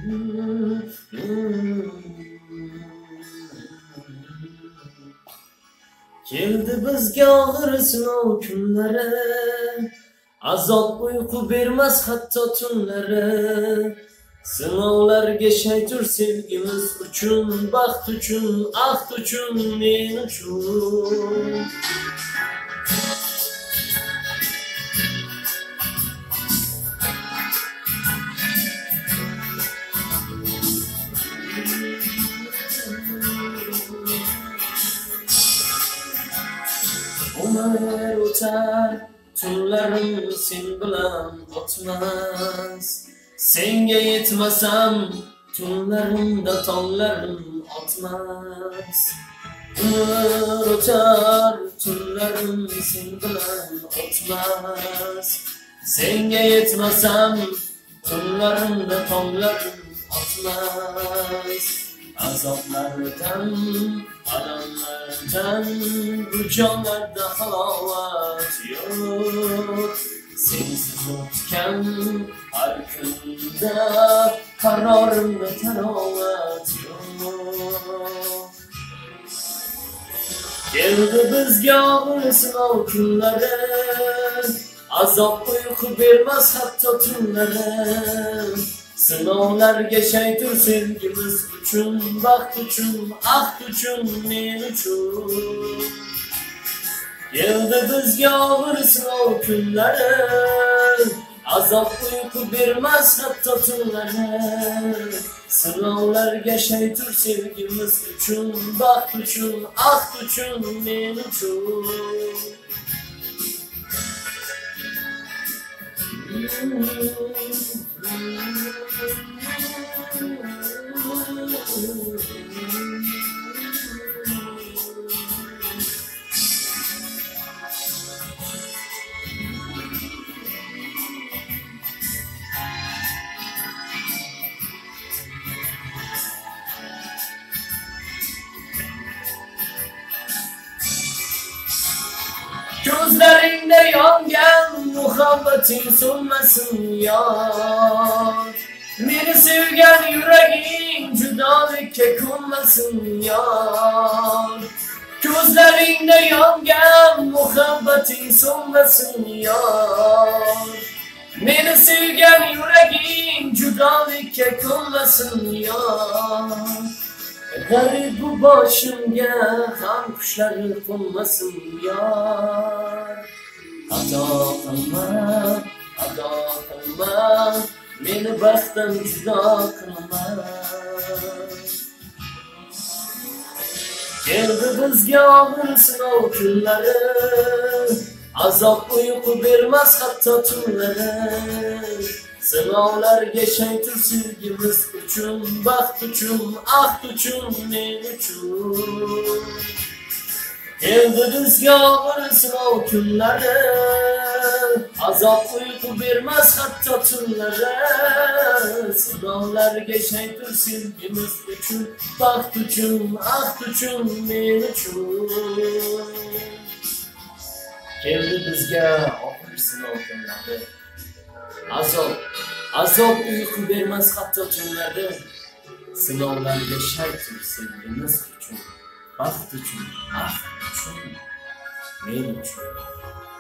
Keldi bizga og'ir sinov kunlari, azob uyqu bermas hatto tunlari. Sinovlarga shaytur sevgimiz uchun, baxt uchun, ahd uchun, men uchun. Umr o'tar, tunlarim sen bilan o'tmas. Senga yetmasam, tunlarimda tonglarim otmas. Umr o'tar, tunlarim sen bilan o'tmas. Senga yetmasam, tunlarimda tonglarim otmas. Azoblardan, alamlardan, bu jonlarda halovat yo'q. Sensiz o'tgan har kunda qarorimda tarovat yo'q. Keldi bizga og'ir sinov kunlari, azob uyqu bermas hatto tunlari. Sinovlarga shaytur sevgimiz uchun, baxt uchun, ahd uchun, men uchun. Keldi bizga og'ir sinov kunlari, azob uyqu bermas hatto tunlari. Sinovlarga shaytur sevgimiz uchun, baxt uchun, ahd uchun, men uchun. Gözlerinde yongan muhabbetin so'nmasin yar. Meni sevgan yuraging judolikka ko'nmasin yar. Gözlerinde yongan muhabbetin so'nmasin yar. Meni sevgan yuraging judolikka ko'nmasin yar. Garip bu boshimga ham qushlar qo'nmasin yar. Ado qilma, meni baxtdan judo qilma. Keldi bizga og'ir sinov kunlari, azob uyqu bermas hatto tunlari. Sinovlarga shaytur sevgimiz uchun, baxt uchun, ahd uchun, men uchun. Keldi bizga og'ir sinov kunlari, azob uyqu bermas hatto tunlari. Sinovlarga shaytur sevgimiz uchun, baxt uchun, ahd uchun, men uchun. Keldi bizga og'ir sinov kunlari, azob uyqu bermas hatto tunlarda. Sinovlarga shaytur sevgimiz uchun, baxt uchun, ahd uchun, men uchun.